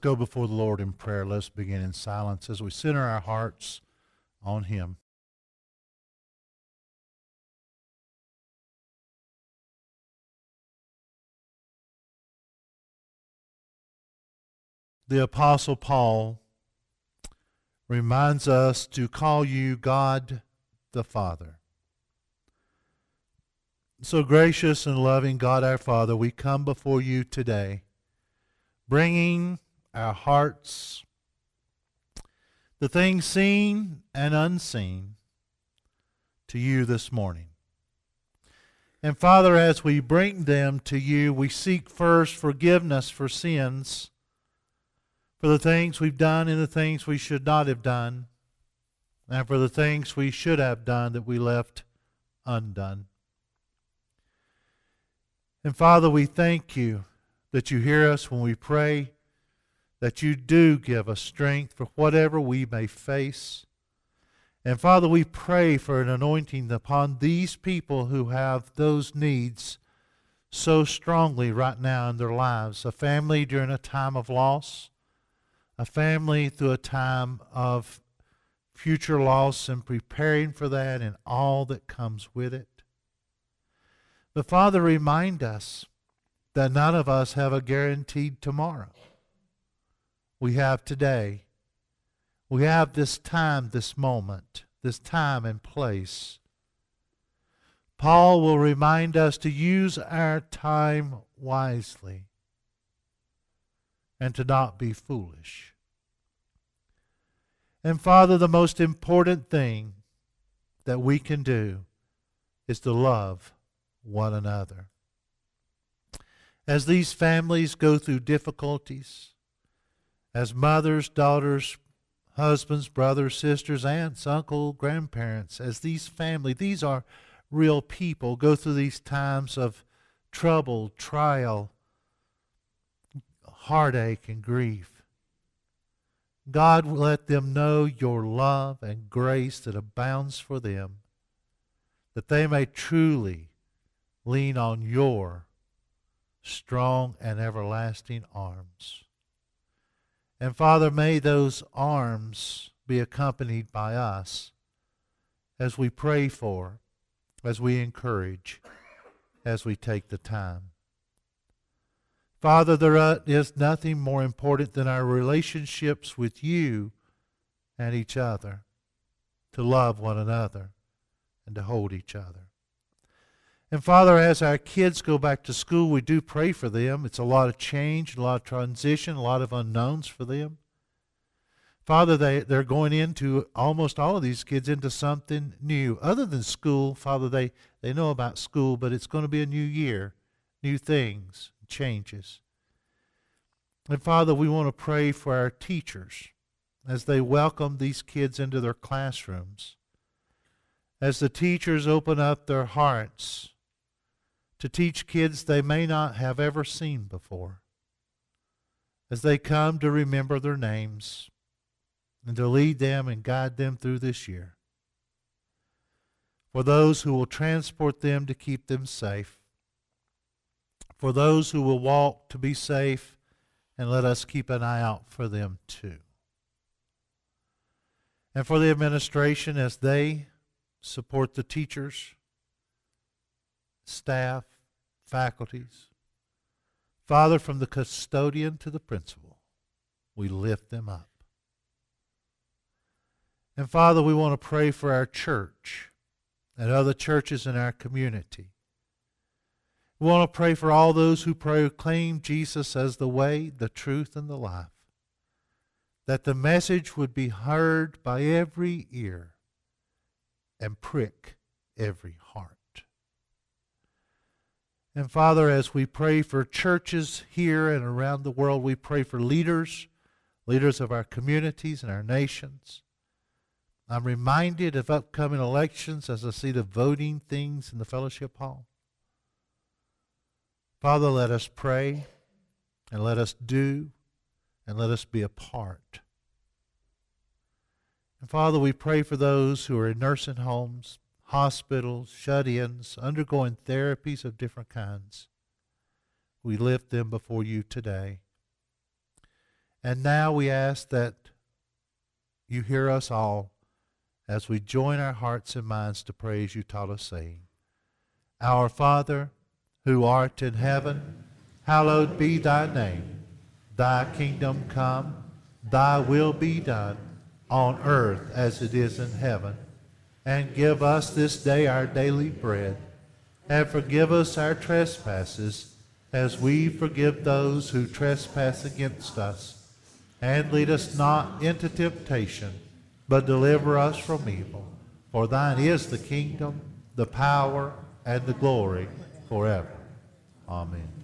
go before the Lord in prayer. Let's begin in silence as we center our hearts on Him. The Apostle Paul reminds us to call you God the Father. So gracious and loving God our Father, we come before you today, bringing our hearts, the things seen and unseen, to you this morning. And Father, as we bring them to you, we seek first forgiveness for sins, for the things we've done and the things we should not have done, and for the things we should have done that we left undone. And Father, we thank you that you hear us when we pray, that you do give us strength for whatever we may face. And Father, we pray for an anointing upon these people who have those needs so strongly right now in their lives. A family during a time of loss, a family through a time of future loss and preparing for that and all that comes with it. But Father, remind us that none of us have a guaranteed tomorrow. We have today. We have this time, this moment, this time and place. Paul will remind us to use our time wisely and to not be foolish. And Father, the most important thing that we can do is to love one another. As these families go through difficulties, as mothers, daughters, husbands, brothers, sisters, aunts, uncles, grandparents, as these families, these are real people, go through these times of trouble, trial, heartache, and grief. God, let them know your love and grace that abounds for them, that they may truly lean on your strong and everlasting arms. And Father, may those arms be accompanied by us as we pray for, as we encourage, as we take the time. Father, there is nothing more important than our relationships with you and each other, to love one another and to hold each other. And Father, as our kids go back to school, we do pray for them. It's a lot of change, a lot of transition, a lot of unknowns for them. Father, they're going into, almost all of these kids, into something new. Other than school, Father, they know about school, but it's going to be a new year, new things, changes. And Father, we want to pray for our teachers as they welcome these kids into their classrooms. As the teachers open up their hearts to teach kids they may not have ever seen before. As they come to remember their names and to lead them and guide them through this year. For those who will transport them to keep them safe. For those who will walk to be safe, and let us keep an eye out for them too. And for the administration as they support the teachers, staff, faculties. Father, from the custodian to the principal, we lift them up. And Father, we want to pray for our church and other churches in our community. We want to pray for all those who proclaim Jesus as the way, the truth, and the life. That the message would be heard by every ear and prick every heart. And Father, as we pray for churches here and around the world, we pray for leaders of our communities and our nations. I'm reminded of upcoming elections as I see the voting things in the fellowship hall. Father, let us pray and let us do and let us be a part. And Father, we pray for those who are in nursing homes, hospitals, shut-ins, undergoing therapies of different kinds. We lift them before you today. And now we ask that you hear us all as we join our hearts and minds to pray as you taught us, saying, Our Father, who art in heaven, hallowed be thy name. Thy kingdom come, thy will be done, on earth as it is in heaven. And give us this day our daily bread, and forgive us our trespasses, as we forgive those who trespass against us. And lead us not into temptation, but deliver us from evil. For thine is the kingdom, the power, and the glory forever. Amen.